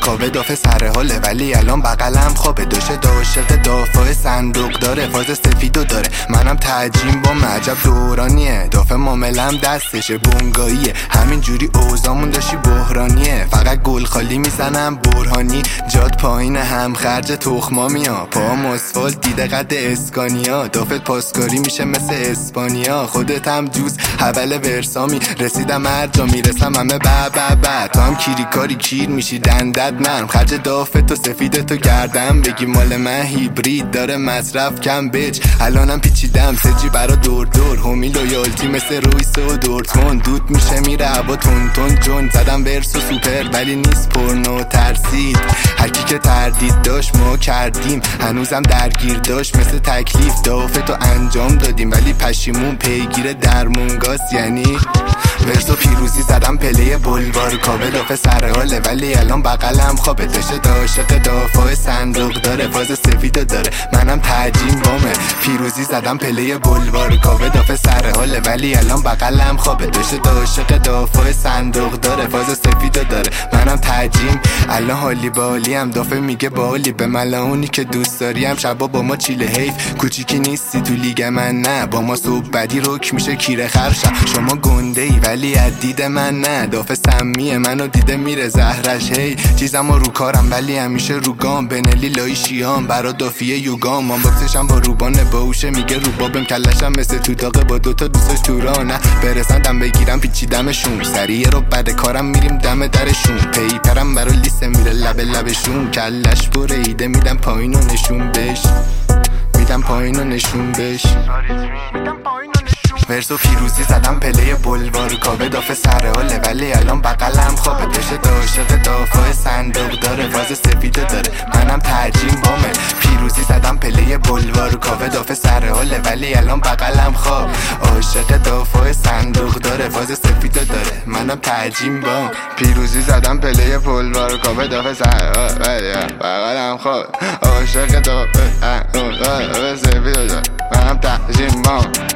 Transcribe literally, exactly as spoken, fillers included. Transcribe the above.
کاوه دافه سر حاله ولی الان بغلم خوابه. داشه داشق دافع صندوق داره، فاز سفیدو داره. منم تعجیم با معجب دورانیه، دافه معاملم دستشه بونگاییه. همین جوری اوزامون داشتی بحرانیه، فقط گل خالی میزنم برهانی. جاد پایین هم خرج تخمامیا، پاهم اسفالت دیده قد اسکانیا. دافت پاسکاری میشه مثل اسپانیا، خودت هم جوز حول ورسامی. رسیدم هر جا میرسم همه با با با. تو هم کیری کاری کیر میشی دندت نرم. خرج دافت و سفید تو گردم بگی مال من هیبرید داره مصرف کم بچ. الانم پیچیدم سجی برا دور دور، همی لویالتی مثل رویس و دورتموند. دود میشه میره هوا تون تون جون. زدم ورس و سوپر ولی نیست پرنو ترسید. هرکی که تردید داشت ما کردیم، هنوزم درگیر داشت مثل تکلیف. دافت تو انجام دادیم ولی پشیمون پیگیر درمونگاست. یعنی ورس و پیروزی زدم پله بلوار. کاوه دافه سر حاله ولی الان بغلم خوابه. داشته داشق دافع صندوق داره، فاز سفیدو داره. منم تعجیم بامه، پیروزی زدم پله بلوار. کاوه دافه سر حاله ولی الان بغلم خوابه. داشته داشق دافع صندوق داره، فاز سفیدو داره. منم تعجیم الان حالی بالی هم. دافه میگه بالی به ملاونی که دوست داریم. شبا با ما چیله حیف کوچیکی نیستی تو لیگ من نه. با ما صبح بدی رک میشه کیره خرشم. شما گنده ای ولی از دید من نه. دافه سمیه منو دیده میره زهرش. هی چیزم رو کارم ولی همیشه رو گام. بنلی لای شیام برا دافیه یوگام. من باکسشم با روبان باوشه میگه روبابم. کلشم مثل تو داغه با دوتا دوستاش تو راه نه. برسندم بگیرم پیچیدمشون. سریع رو بعد کارم میریم دم درشون. پیپرم برا لیسته میره لب لبشون. کلش بریده میدم پایین و نشون بش. میدم پایین و نشون بش. ورس و پیروزی زدم پله بلوار. کاوه دافه سر حاله ولی الان بغلم خوابه. داشته داشق دافع صندوق داره، فاز سفیدو داره. منم تعجیم بامه، پیروزی زدم پله بلوار. کاوه دافه سر حاله ولی الان بغلم خواب. عاشق دافع صندوق داره، فاز سفیدو داره. منم تعجیم بام، پیروزی زدم پله بلوار. کاوه دافه سر حاله ولی بغلم خواب. عاشق دافع صندوق داره، سفیدو داره. منم تعجیم بام.